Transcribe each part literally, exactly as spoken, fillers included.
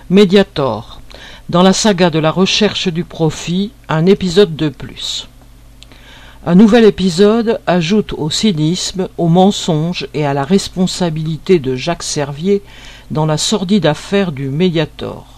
Mediator. Dans la saga de la recherche du profit, un épisode de plus. Un nouvel épisode ajoute au cynisme, au mensonge et à la responsabilité de Jacques Servier dans la sordide affaire du Mediator.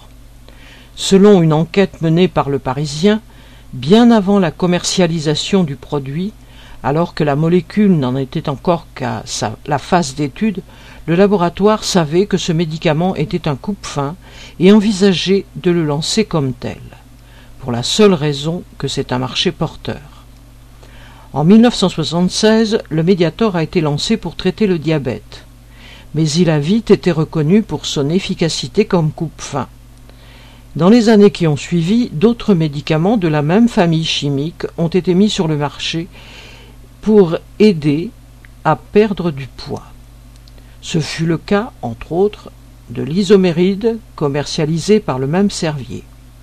Selon une enquête menée par Le Parisien, bien avant la commercialisation du produit, alors que la molécule n'en était encore qu'à sa, la phase d'étude, le laboratoire savait que ce médicament était un coupe-faim et envisageait de le lancer comme tel, pour la seule raison que c'est un marché porteur. En mille neuf cent soixante-seize, le Mediator a été lancé pour traiter le diabète, mais il a vite été reconnu pour son efficacité comme coupe-faim. Dans les années qui ont suivi, d'autres médicaments de la même famille chimique ont été mis sur le marché pour aider à perdre du poids. Ce fut le cas, entre autres, de l'isoméride commercialisé par le même Servier.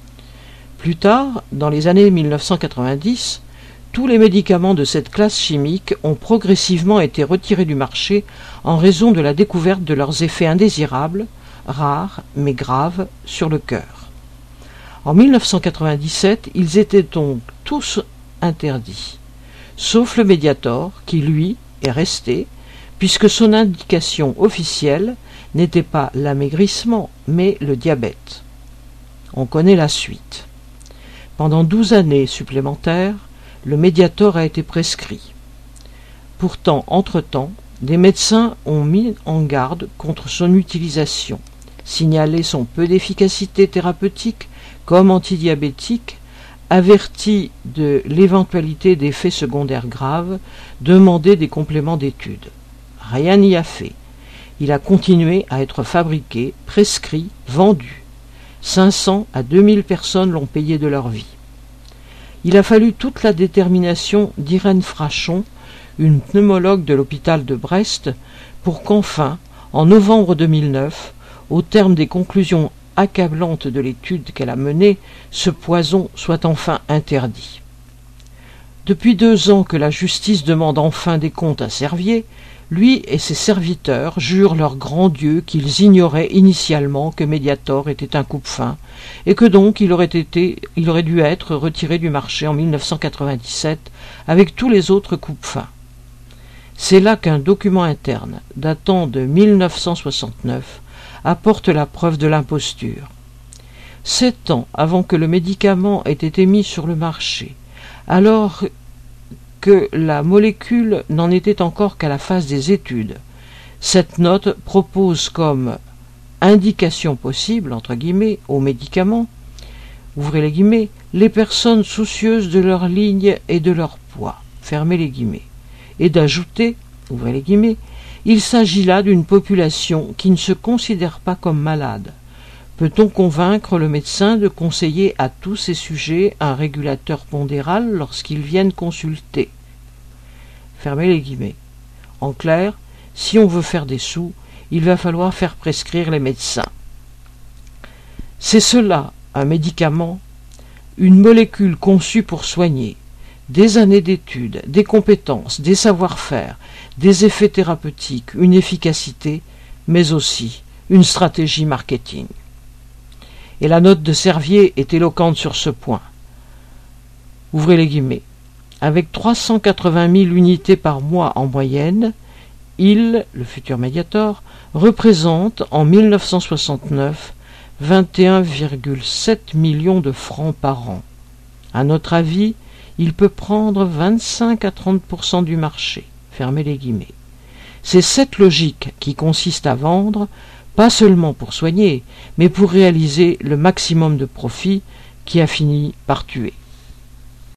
Plus tard, dans les années mille neuf cent quatre-vingt-dix, tous les médicaments de cette classe chimique ont progressivement été retirés du marché en raison de la découverte de leurs effets indésirables, rares mais graves, sur le cœur. En mille neuf cent quatre-vingt-dix-sept, ils étaient donc tous interdits, sauf le Mediator qui, lui, est resté, puisque son indication officielle n'était pas l'amaigrissement, mais le diabète. On connaît la suite. Pendant douze années supplémentaires, le Mediator a été prescrit. Pourtant, entre-temps, des médecins ont mis en garde contre son utilisation, signalé son peu d'efficacité thérapeutique comme antidiabétique, averti de l'éventualité d'effets secondaires graves, demandé des compléments d'études. Rien n'y a fait. Il a continué à être fabriqué, prescrit, vendu. cinq cents à deux mille personnes l'ont payé de leur vie. Il a fallu toute la détermination d'Irène Frachon, une pneumologue de l'hôpital de Brest, pour qu'enfin, en novembre deux mille neuf, au terme des conclusions accablantes de l'étude qu'elle a menée, ce poison soit enfin interdit. Depuis deux ans que la justice demande enfin des comptes à Servier, lui et ses serviteurs jurent leur grand Dieu qu'ils ignoraient initialement que Mediator était un coupe-faim et que donc il aurait été, il aurait dû être retiré du marché en mille neuf cent quatre-vingt-dix-sept avec tous les autres coupe-faim. C'est là qu'un document interne datant de mille neuf cent soixante-neuf apporte la preuve de l'imposture. Sept ans avant que le médicament ait été mis sur le marché, alors que la molécule n'en était encore qu'à la phase des études, cette note propose comme indication possible, entre guillemets, aux médicaments, ouvrez les guillemets, les personnes soucieuses de leur ligne et de leur poids, fermez les guillemets, et d'ajouter, ouvrez les guillemets, il s'agit là d'une population qui ne se considère pas comme malade. Peut-on convaincre le médecin de conseiller à tous ces sujets un régulateur pondéral lorsqu'ils viennent consulter? Fermez les guillemets. En clair, si on veut faire des sous, il va falloir faire prescrire les médecins. C'est cela, un médicament, une molécule conçue pour soigner, des années d'études, des compétences, des savoir-faire, des effets thérapeutiques, une efficacité, mais aussi une stratégie marketing. Et la note de Servier est éloquente sur ce point. Ouvrez les guillemets. Avec trois cent quatre-vingt mille unités par mois en moyenne, il, le futur Mediator, représente en mille neuf cent soixante-neuf vingt et un virgule sept millions de francs par an. À notre avis, il peut prendre vingt-cinq à trente pour cent du marché. Fermez les guillemets. C'est cette logique qui consiste à vendre, pas seulement pour soigner, mais pour réaliser le maximum de profit qui a fini par tuer.